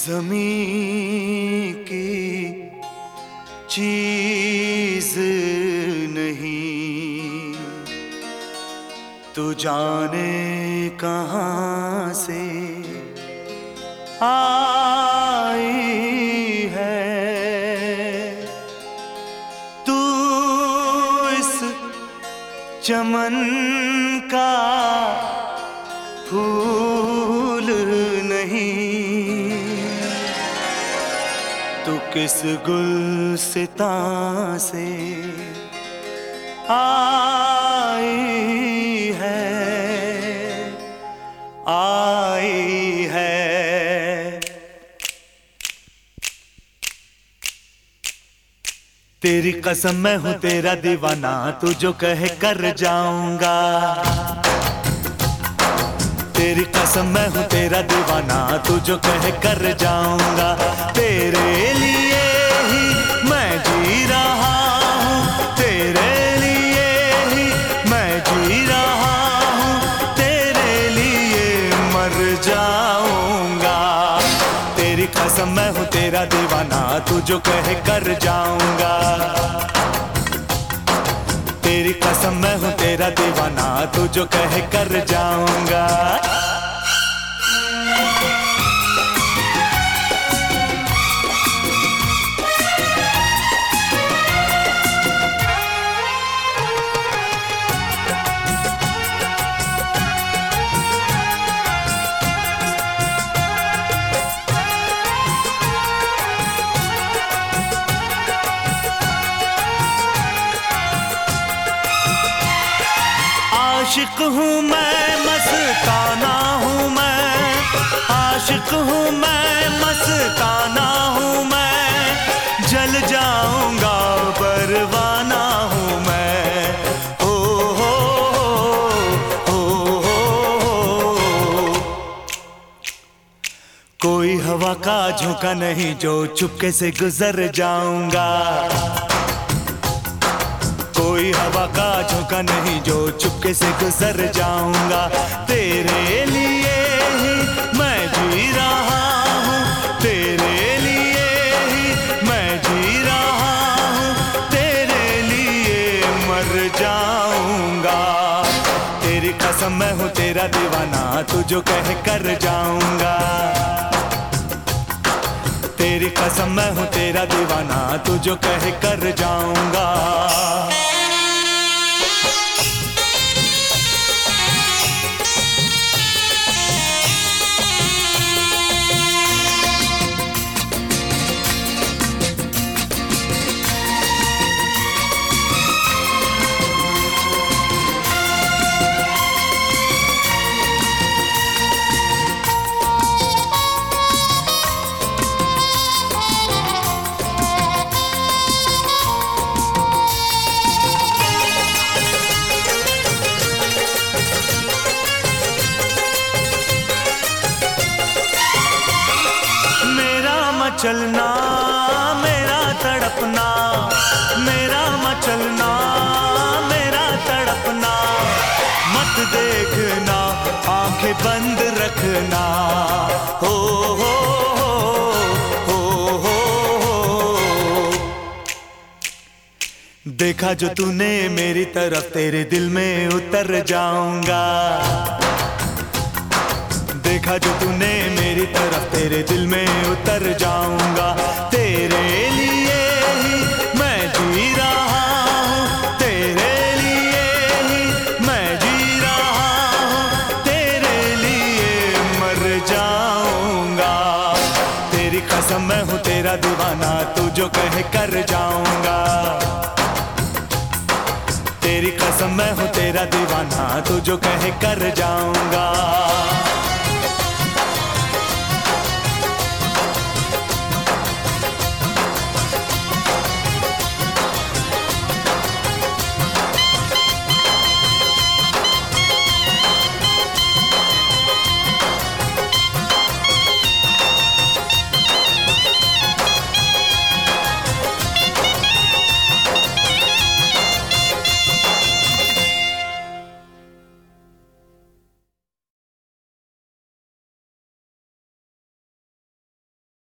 ज़मीं की चीज़ नहीं, तू जाने कहाँ से आई है। तू इस चमन का फूल नहीं, तू किस गुलसितां से आई है, आई है। तेरी कसम मैं हूँ तेरा दीवाना, तू जो कहे कर जाऊंगा। तेरी कसम मैं हूँ तेरा दीवाना, तू जो कहे कर जाऊंगा। तेरे लिए ही मैं जी रहा हूँ, तेरे लिए ही मैं जी रहा हूँ, तेरे लिए मर जाऊंगा। तेरी कसम मैं हूँ तेरा दीवाना, तू जो कहे कर जाऊंगा। तेरी कसम मैं हूँ तेरा दीवाना, तू जो कहे कर जाऊंगा। आशिक हूँ मैं, मस्ताना हूँ मैं, आशिक हूँ मैं, मस्ताना हूँ मैं, जल जाऊंगा परवाना हूँ मैं। ओ हो हो हो। कोई हवा का झोंका नहीं जो चुपके से गुजर जाऊंगा। कोई हवा का झोंका नहीं जो चुपके से गुजर जाऊंगा। तेरे लिए ही मैं जी रहा हूँ, तेरे लिए ही मैं जी रहा हूँ, तेरे लिए मर जाऊंगा। तेरी कसम मैं हूँ तेरा दीवाना, तू जो कहे कर जाऊंगा। तेरी कसम मैं हूँ तेरा दीवाना, तू जो कहे कर जाऊंगा। चलना मेरा तड़पना, मेरा मचलना मेरा तड़पना, मत देखना आंखें बंद रखना। हो हो हो हो हो। देखा जो तूने मेरी तरफ, तेरे दिल में उतर जाऊंगा। देखा जो तूने मेरी तरफ, तेरे दिल में उतर जाऊंगा। तेरे लिए ही मैं जी रहा हूँ, तेरे लिए ही मैं जी रहा हूँ, तेरे लिए मर जाऊंगा। तेरी कसम मैं हूँ तेरा दीवाना, तू जो कहे कर जाऊंगा। तेरी कसम मैं हूँ तेरा दीवाना, तू जो कहे कर जाऊंगा।